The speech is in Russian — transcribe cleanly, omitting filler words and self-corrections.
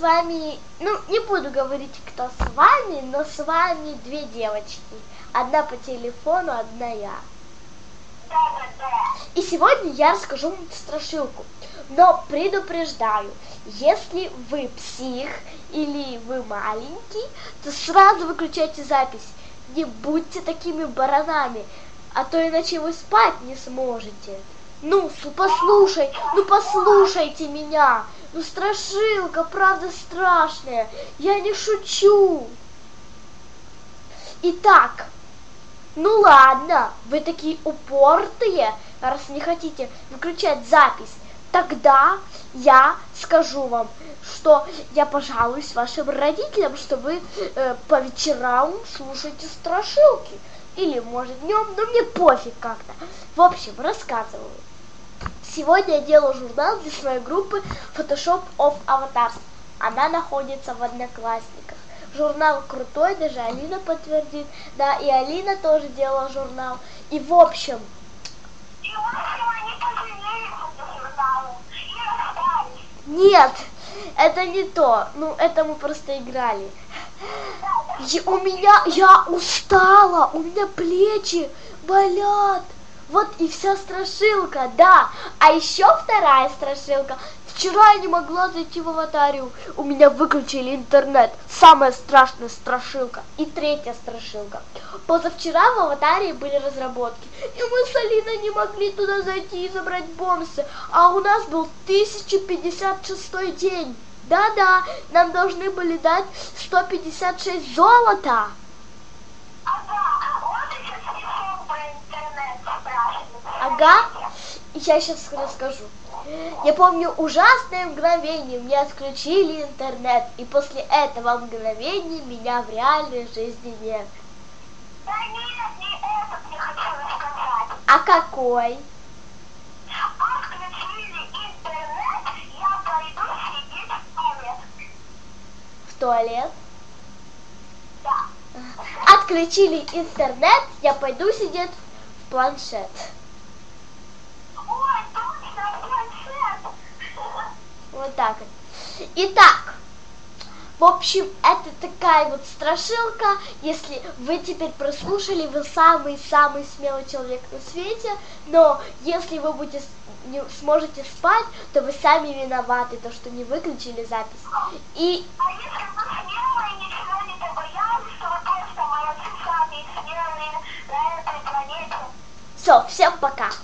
вами, ну, не буду говорить, кто с вами, но с вами две девочки. Одна по телефону, одна я. И сегодня я расскажу вам страшилку. Но предупреждаю, если вы псих или вы маленький, то сразу выключайте запись. Не будьте такими баранами, а то иначе вы спать не сможете. Ну, послушайте меня. Ну, страшилка, правда страшная. Я не шучу. Итак, ну ладно, вы такие упортые, раз не хотите выключать запись. Тогда я скажу вам, что я пожалуюсь вашим родителям, что вы по вечерам слушаете страшилки. Или, может, днем, но мне пофиг как-то. В общем, рассказываю. Сегодня я делаю журнал для своей группы Photoshop of Avatars. Она находится в Одноклассниках. Журнал крутой, даже Алина подтвердит. Да, и Алина тоже делала журнал. И в общем... Нет, это не то. Ну, это мы просто играли. Я устала, у меня плечи болят. Вот и вся страшилка, да. А еще вторая страшилка. Вчера я не могла зайти в аватарию. У меня выключили интернет. Самая страшная страшилка. И третья страшилка. Позавчера в аватарии были разработки. И мы с Алиной не могли туда зайти и забрать бонусы. А у нас был 1056 день. Да-да, нам должны были дать 156 золота. Ага, я сейчас расскажу. Я помню ужасное мгновение, мне отключили интернет, и после этого мгновения меня в реальной жизни нет. Да нет, не этот я хочу рассказать. А какой? Отключили интернет, я пойду сидеть в туалет. В туалет? Да. Отключили интернет, я пойду сидеть в планшет. Ой, точно, планшет. Вот так вот. Итак, в общем, это такая вот страшилка. Если вы теперь прослушали, вы самый-самый смелый человек на свете. Но если вы не сможете спать, то вы сами виноваты, то что не выключили запись. И... А если вы смелые, ничего не побоялись, то вы просто молодцы, сами смелые на этой планете. Все, всем пока.